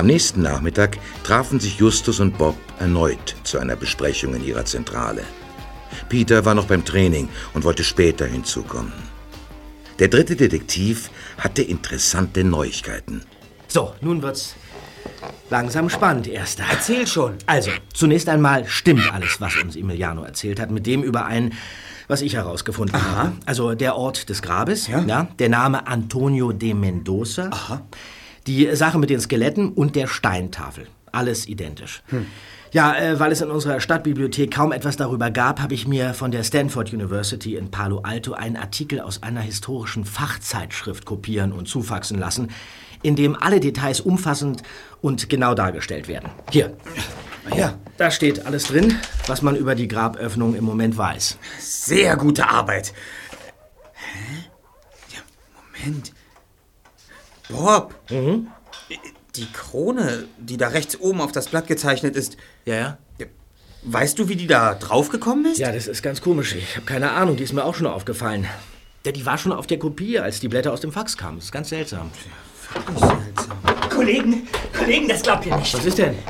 Am nächsten Nachmittag trafen sich Justus und Bob erneut zu einer Besprechung in ihrer Zentrale. Peter war noch beim Training und wollte später hinzukommen. Der dritte Detektiv hatte interessante Neuigkeiten. So, nun wird's langsam spannend, Erster. Erzähl schon. Also, zunächst einmal stimmt alles, was uns Emiliano erzählt hat, mit dem überein, was ich herausgefunden habe. Also der Ort des Grabes, ja, der Name Antonio de Mendoza, die Sache mit den Skeletten und der Steintafel. Alles identisch. Ja, weil es in unserer Stadtbibliothek kaum etwas darüber gab, habe ich mir von der Stanford University in Palo Alto einen Artikel aus einer historischen Fachzeitschrift kopieren und zufaxen lassen, in dem alle Details umfassend und genau dargestellt werden. Hier. Ja, da steht alles drin, was man über die Graböffnung im Moment weiß. Sehr gute Arbeit. Hä? Ja, Moment. Bob. Die Krone, die da rechts oben auf das Blatt gezeichnet ist. Ja. Weißt du, wie die da draufgekommen ist? Ja, das ist ganz komisch. Ich habe keine Ahnung, die ist mir auch schon aufgefallen. Ja, die war schon auf der Kopie, als die Blätter aus dem Fax kamen. Das ist ganz seltsam. Ja, wirklich seltsam. Kollegen, das glaubt ihr nicht. Was ist denn?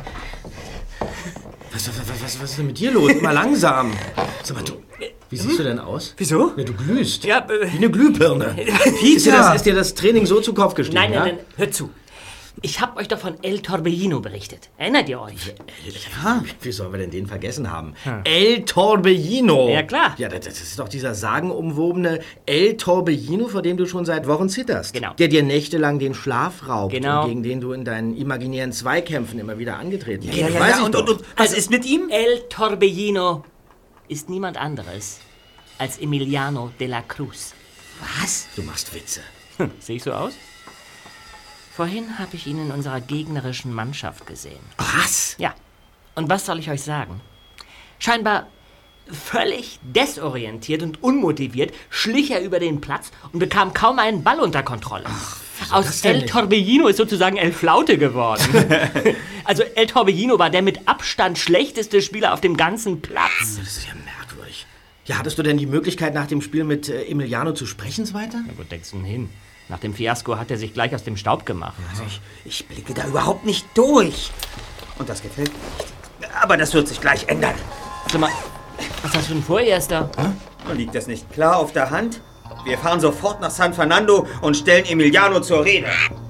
Was ist denn mit dir los? Immer langsam. Sag mal, wie siehst du denn aus? Wieso? Ja, du glühst. Ja, wie eine Glühbirne. Peter! Ist dir das Training so zu Kopf gestiegen? Nein, hört zu. Ich habe euch doch von El Torbellino berichtet. Erinnert ihr euch? Ja. Wie sollen wir denn den vergessen haben? El Torbellino. Ja, klar. Ja, das ist doch dieser sagenumwobene El Torbellino, vor dem du schon seit Wochen zitterst. Genau. Der dir nächtelang den Schlaf raubt. Genau. Und gegen den du in deinen imaginären Zweikämpfen immer wieder angetreten bist. Ja, weiß ich doch. Und was ist mit ihm? El Torbellino ist niemand anderes als Emiliano de la Cruz. Was? Du machst Witze. Sehe ich so aus? Vorhin habe ich ihn in unserer gegnerischen Mannschaft gesehen. Was? Ja. Und was soll ich euch sagen? Scheinbar völlig desorientiert und unmotiviert schlich er über den Platz und bekam kaum einen Ball unter Kontrolle. Aus El Torbellino ist sozusagen El Flaute geworden. Also El Torbellino war der mit Abstand schlechteste Spieler auf dem ganzen Platz. Das ist ja merkwürdig. Ja, hattest du denn die Möglichkeit, nach dem Spiel mit Emiliano zu sprechen weiter? Ja, wo denkst du denn hin? Nach dem Fiasko hat er sich gleich aus dem Staub gemacht. Also ich blicke da überhaupt nicht durch. Und das gefällt mir nicht. Aber das wird sich gleich ändern. Sag mal, was hast du denn vor, Erster? Liegt das nicht klar auf der Hand? Wir fahren sofort nach San Fernando und stellen Emiliano zur Rede.